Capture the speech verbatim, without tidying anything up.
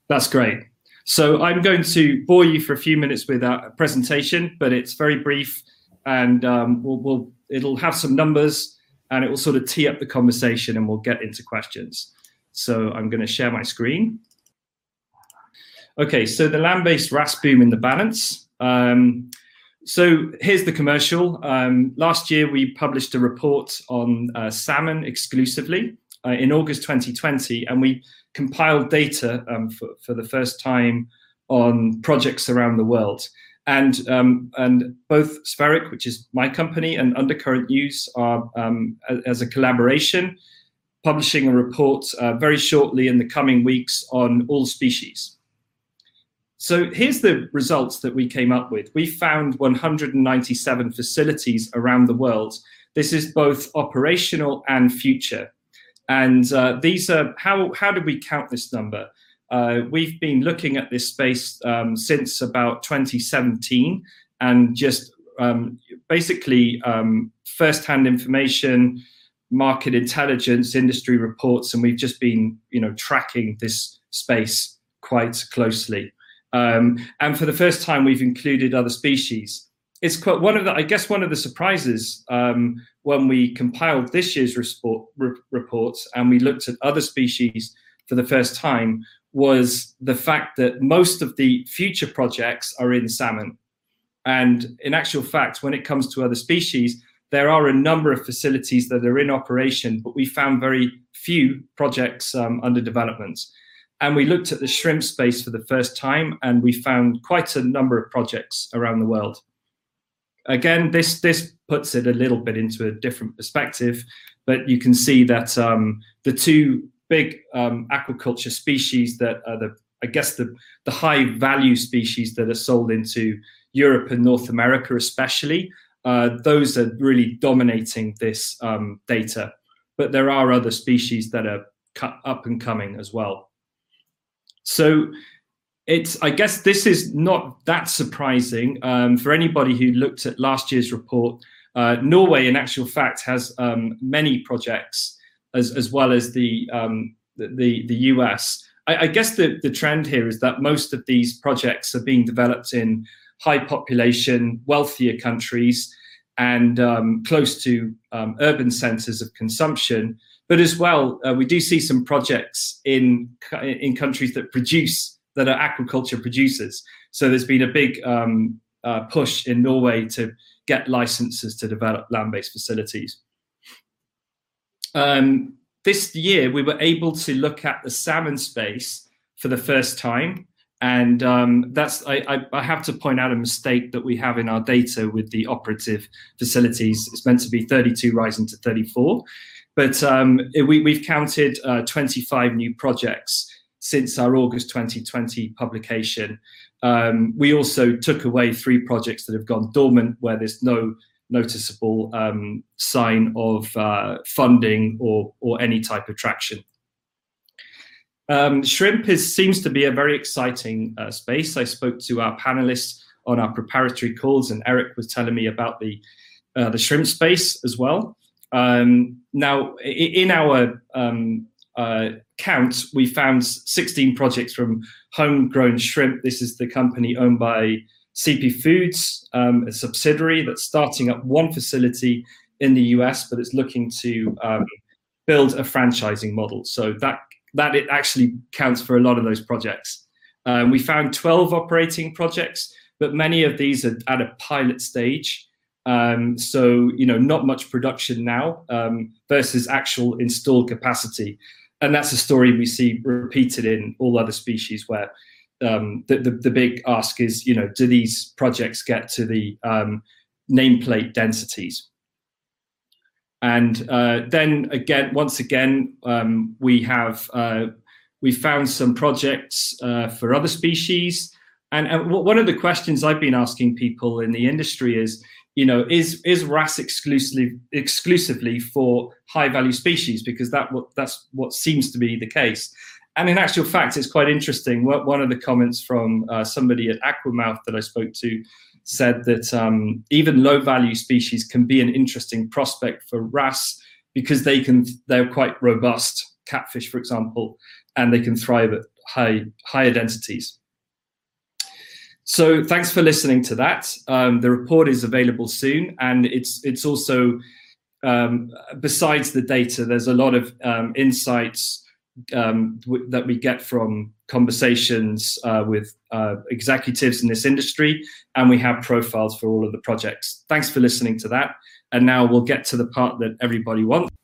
That's great. So I'm going to bore you for a few minutes with our presentation, but it's very brief, and um, we'll, we'll, it'll have some numbers, and it will sort of tee up the conversation, and we'll get into questions. So I'm going to share my screen. Okay, so the land-based R A S boom in the balance. Um, so here's the commercial. Um, last year, we published a report on uh, salmon exclusively uh, in August twenty twenty, and we compiled data um, for, for the first time on projects around the world. And, um, and both Spheric, which is my company, and Undercurrent News are, um, as a collaboration, publishing a report uh, very shortly in the coming weeks on all species. So here's the results that we came up with. We found one hundred ninety-seven facilities around the world. This is both operational and future. And uh, these are, how, how did we count this number? Uh, we've been looking at this space um, since about twenty seventeen, and just um, basically um, first-hand information, market intelligence, industry reports, and we've just been, you know, tracking this space quite closely. Um, and for the first time, we've included other species. It's quite one of the, I guess, one of the surprises um, when we compiled this year's report, re reports and we looked at other species for the first time, was the fact that most of the future projects are in salmon. And in actual fact, when it comes to other species, there are a number of facilities that are in operation, but we found very few projects um, under development. And we looked at the shrimp space for the first time, and we found quite a number of projects around the world. Again, this, this puts it a little bit into a different perspective, but you can see that um, the two big um, aquaculture species that are the, I guess, the, the high value species that are sold into Europe and North America especially, uh, those are really dominating this um, data. But there are other species that are cut up and coming as well. So it's, I guess this is not that surprising um, for anybody who looked at last year's report. Uh, Norway, in actual fact, has um, many projects as, as well as the, um, the, the U S. I, I guess the, the trend here is that most of these projects are being developed in high population, wealthier countries, and um, close to um, urban centers of consumption. But as well, uh, we do see some projects in, in countries that produce, that are aquaculture producers. So there's been a big um, uh, push in Norway to get licenses to develop land-based facilities. Um, this year, we were able to look at the salmon space for the first time. And um, that's, I, I, I have to point out a mistake that we have in our data with the operative facilities. It's meant to be thirty-two rising to thirty-four. But um, it, we, we've counted uh, twenty-five new projects since our August twenty twenty publication. Um, we also took away three projects that have gone dormant, where there's no noticeable um, sign of uh, funding or, or any type of traction. Um, shrimp is, seems to be a very exciting uh, space. I spoke to our panelists on our preparatory calls, and Eric was telling me about the, uh, the shrimp space as well. Um, now, in our um, uh, count, we found sixteen projects from Homegrown Shrimp. This is the company owned by C P Foods, um, a subsidiary that's starting up one facility in the U S, but it's looking to um, build a franchising model. So that, that it actually counts for a lot of those projects. Um, we found twelve operating projects, but many of these are at a pilot stage. Um, so, you know, not much production now um, versus actual installed capacity. And that's a story we see repeated in all other species, where um, the, the, the big ask is, you know, do these projects get to the um, nameplate densities? And uh, then again, once again, um, we have, uh, we found some projects uh, for other species. And, and one of the questions I've been asking people in the industry is, you know, is is R A S exclusively exclusively for high value species? Because that that's what seems to be the case. And in actual fact, it's quite interesting. One of the comments from uh, somebody at Aquamouth that I spoke to said that um, even low value species can be an interesting prospect for R A S because they can they're quite robust. Catfish, for example, and they can thrive at high higher densities. So thanks for listening to that. Um, the report is available soon, and it's it's also um, besides the data, there's a lot of um, insights um, w- that we get from conversations uh, with uh, executives in this industry, and we have profiles for all of the projects. Thanks for listening to that. And now we'll get to the part that everybody wants.